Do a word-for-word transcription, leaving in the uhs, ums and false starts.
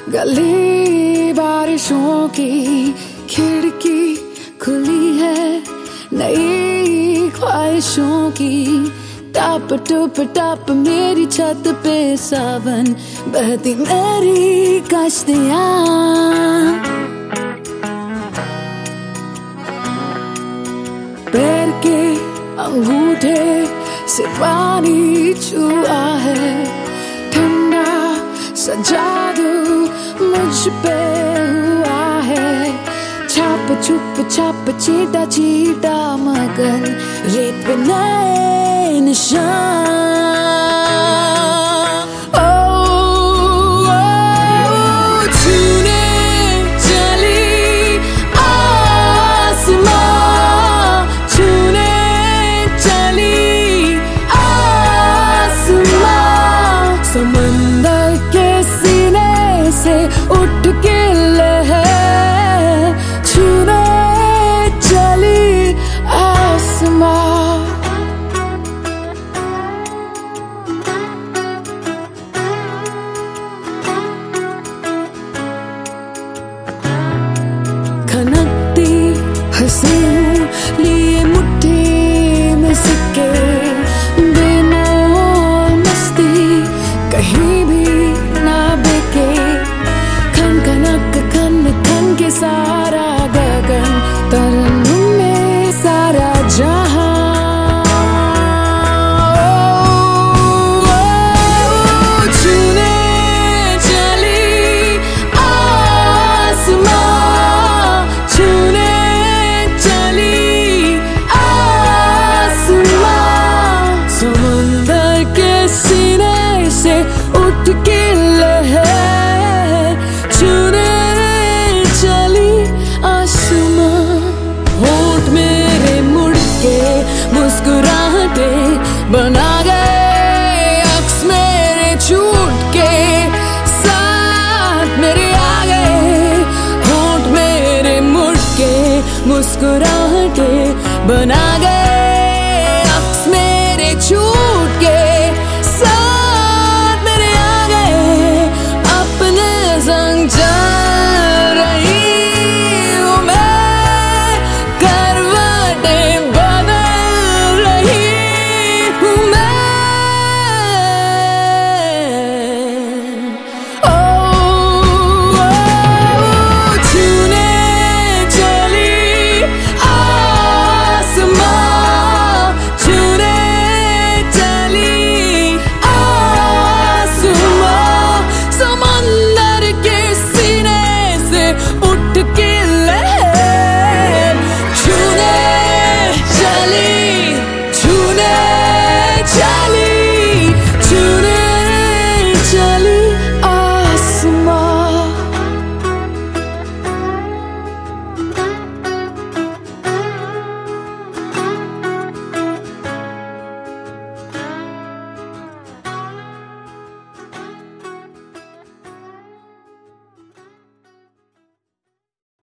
गली बारिशों की खिड़की खुली है, नई ख्वाहिशों की टप टप टप मेरी छत पे सावन बहती मेरी कश्तियाँ। पैर के अंगूठे से पानी छुआ है, ठंडा सा जादू मुझ पे हुआ है। छाप छुप छाप चीटा चीटा मगर रेत पे नए निशान। समंदर के सीने से उठ के लहर छूने चली आसमां। खनकती हंसी लिए मुट्ठी में सिक्के, कहीं भी ना बिके। खन खनक खन खन के सारा गगन, तरन्नुम में सारा जहां। छूने चली आसमां, छूने चली आसमां। समंदर के सीने से उठ के लहर छूने चली आसमां। होंठ मेरे मुड़ के मुस्कुराहटे बना गए, अक्स मेरे छूट के साथ मेरे आ गए। होंठ मेरे मुड़ के मुस्कुराहटे बना गए,